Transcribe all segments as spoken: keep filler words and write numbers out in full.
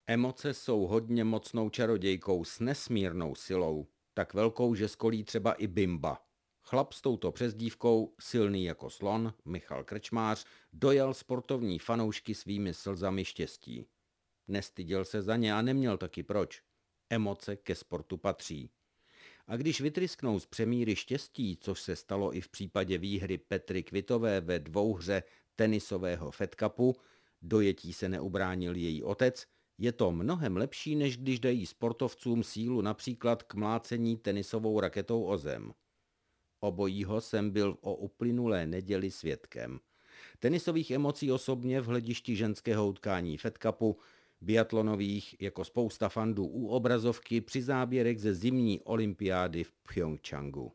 Emoce jsou hodně mocnou čarodějkou s nesmírnou silou, tak velkou, že skolí třeba i Bimba. Chlap s touto přezdívkou, silný jako slon, Michal Krčmář, dojal sportovní fanoušky svými slzami štěstí. Nestyděl se za ně a neměl taky proč. Emoce ke sportu patří. A když vytrysknou z přemíry štěstí, což se stalo i v případě výhry Petry Kvitové ve dvouhře tenisového Fed Cupu, dojetí se neubránil její otec, je to mnohem lepší, než když dají sportovcům sílu například k mlácení tenisovou raketou o zem. Obojího jsem byl o uplynulé neděli svědkem. Tenisových emocí osobně v hledišti ženského utkání Fed Cupu, biatlonových jako spousta fandů u obrazovky při záběrech ze zimní olympiády v Pchjongčchangu.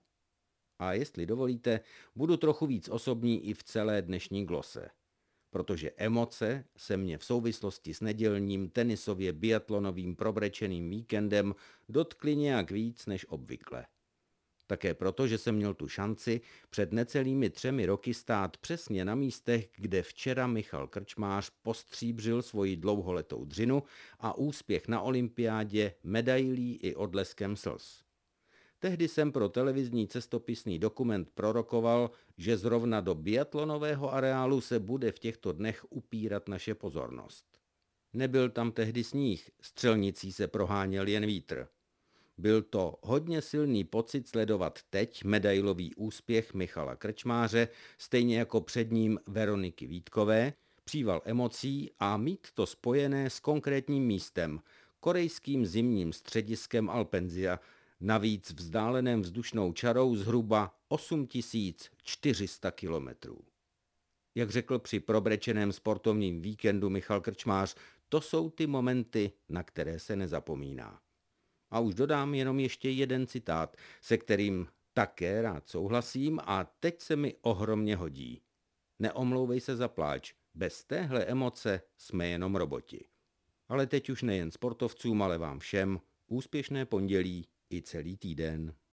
A jestli dovolíte, budu trochu víc osobní i v celé dnešní glose. Protože emoce se mě v souvislosti s nedělním tenisově biatlonovým probrečeným víkendem dotkly nějak víc než obvykle. Také proto, že jsem měl tu šanci před necelými třemi roky stát přesně na místech, kde včera Michal Krčmář postříbřil svoji dlouholetou dřinu a úspěch na olympiádě medailí i odleskem slz. Tehdy jsem pro televizní cestopisný dokument prorokoval, že zrovna do biatlonového areálu se bude v těchto dnech upírat naše pozornost. Nebyl tam tehdy sníh, střelnicí se proháněl jen vítr. Byl to hodně silný pocit sledovat teď medailový úspěch Michala Krčmáře, stejně jako před ním Veroniky Vítkové, příval emocí a mít to spojené s konkrétním místem, korejským zimním střediskem Alpenzia, navíc vzdáleném vzdušnou čarou zhruba osm tisíc čtyři sta kilometrů. Jak řekl při probrečeném sportovním víkendu Michal Krčmář, to jsou ty momenty, na které se nezapomíná. A už dodám jenom ještě jeden citát, se kterým také rád souhlasím a teď se mi ohromně hodí. Neomlouvej se za pláč, bez téhle emoce jsme jenom roboti. Ale teď už nejen sportovcům, ale vám všem úspěšné pondělí i celý týden.